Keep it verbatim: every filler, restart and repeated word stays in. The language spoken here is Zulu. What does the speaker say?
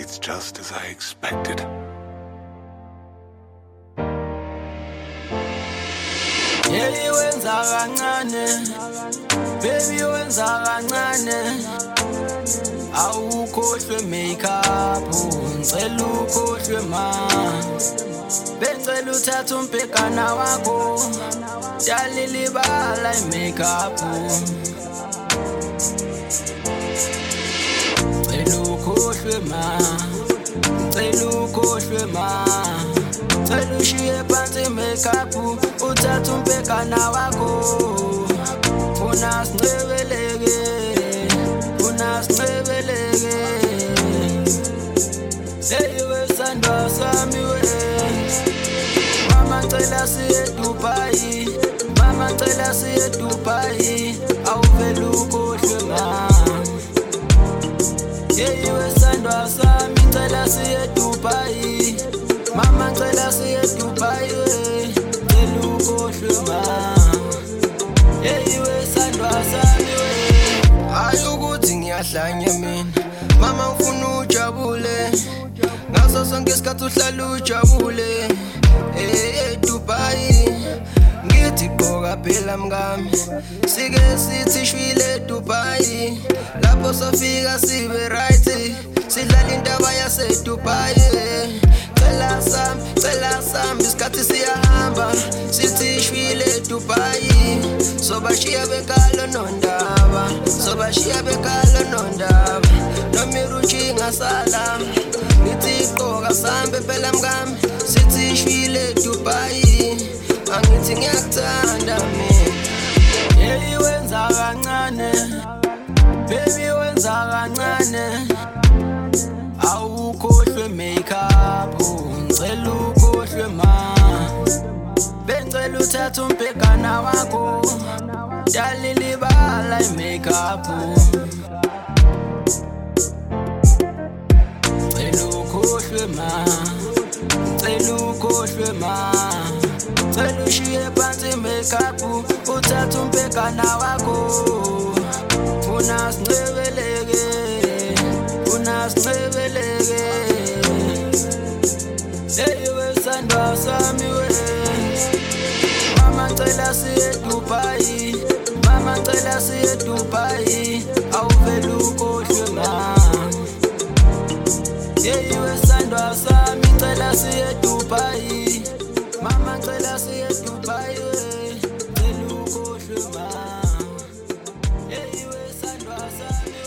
It's just as I expected. Yeli wenza kancane, baby wenza kancane. Awukhohlwe makeup, ngicela ukhohlwe ma. Bengicela uthathe umbhekana wakho, dalilibala i-makeup. Ngicela ukhohlwe ma, ngicela ukhohlwe ma. Ngicela ushiye phansi i-makeup, uthathe umbhekana wakho. Funa sincebeleke, funa sincebeleke. Hey wesandwa sami we, mama ngicela siye Dubai, mama ngicela siye Dubai. Awuvele ukhohlwe ma. Hey wesandwa sami ngicela siye Dubai, mama ngicela siye Dubai we, ngicela ukhohlwe ma. Hey wesandwa sami we, hayi ukuthi ngiyahlanya mina, mama ngifuna ujabule, ngaso sonke isikhathi uhlala ujabule. Hey Dubai, ngithi gqoka phela mngami, sike sithi shwile Dubai, lapho sofika sibe right, sidlala indaba yase Dubai. Cela sami, cela sami, isikhathi siyahamba, sithi shwile Dubai, sobashiya benkalo nondaba, sobashiya benkalo nondaba, nomiruchi ngasala, ngithi gqoka sambe phela mngami, sithi shwile Dubai, angithi ngiyakuthanda mina. Hey wenza kancane, baby wenza kancane. Awukhohlwe makeup, ngicela ukhohlwe ma. Bengicela uthathe umbhekana wakho, dalilibala i-makeup. Ngicela ukhohlwe ma, ngicela ukhohlwe ma. Ngicela ushiye phansi i-makeup, uthathe umbhekana wakho. Funa sincebeleke, funa sincebeleke. Hey wesandwa sami we, mama ngicela siye Dubai, mama ngicela siye Dubai. Awuvele ukhohlwe ma. Hey wesandwa sami ngicela siye Dubai, mama ngicela siye Dubai we, ngicela ukhohlwe ma. Hey wesandwa sami.